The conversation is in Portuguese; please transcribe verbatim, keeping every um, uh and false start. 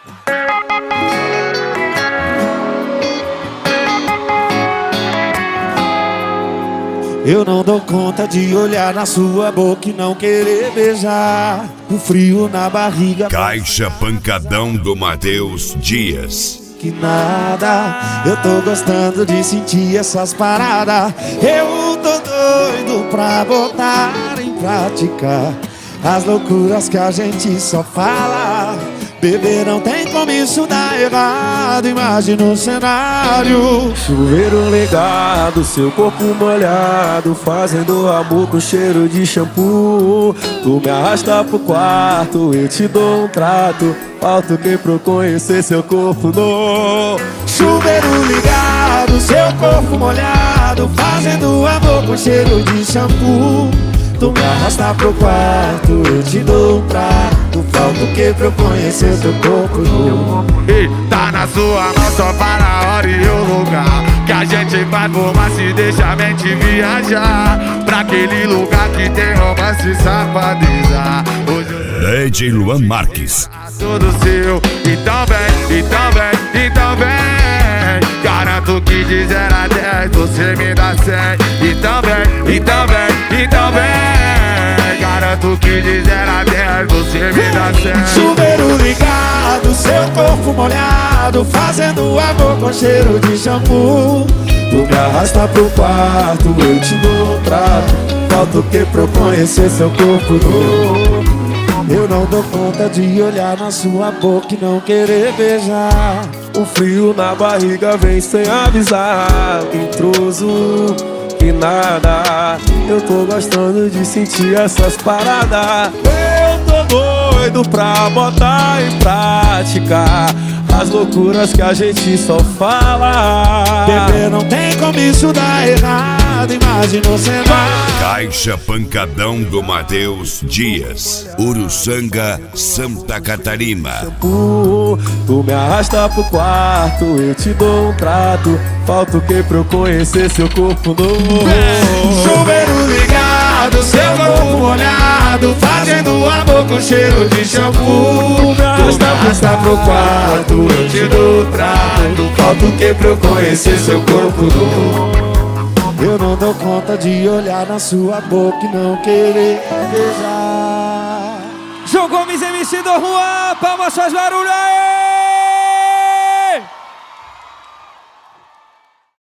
Eu não dou conta de olhar na sua boca e não querer beijar. O frio na barriga. Caixa Pancadão do Matheus Dias. Que nada, eu tô gostando de sentir essas paradas. Eu tô doido pra botar em prática as loucuras que a gente só fala. Bebê, não tem como isso dar errado. Imagina o cenário: chuveiro ligado, seu corpo molhado, fazendo amor com cheiro de shampoo. Tu me arrasta pro quarto, eu te dou um trato. Falta o que pra eu conhecer seu corpo no chuveiro ligado, seu corpo molhado, fazendo amor com cheiro de shampoo. Tu me arrasta pro quarto, eu te dou um trato. Falta o que pra eu conhecer teu corpo nu. E tá na sua mão só para a hora e o lugar que a gente vai formar, se deixa a mente viajar pra aquele lugar que tem romance e safadeza. D J Luan Marques. Tudo seu, então vem, então vem, então vem. Garanto que de zero a dez você me dá cem. Então vem, então vem, então vem. Garanto que de zero a dez você me dá cem. Chuveiro ligado, seu corpo molhado, fazendo amor com cheiro de shampoo. Tu me arrasta pro quarto, eu te dou um trato. Falta o que pra eu conhecer seu corpo nu. Eu não dou conta de olhar na sua boca e não querer beijar. O frio na barriga vem sem avisar. Intruso, que nada. Eu tô gostando de sentir essas paradas. Eu tô doido pra botar em prática as loucuras que a gente só fala. Bebê, não tem como isso dar errado. Imagina o cenário: Caixa Pancadão do Matheus Dias, Uruçanga, Santa Catarina. Shampoo, tu me arrasta pro quarto, eu te dou um trato. Falta o que pra eu conhecer seu corpo novo. Chuveiro ligado, seu corpo molhado, fazendo amor com cheiro de shampoo. Tu me arrasta pro quarto, eu te dou um trato. Falta o que pra eu conhecer seu corpo novo. Eu não dou conta de olhar na sua boca e não querer beijar. João Gomes, M C do Juan, palmas, faz barulho aí!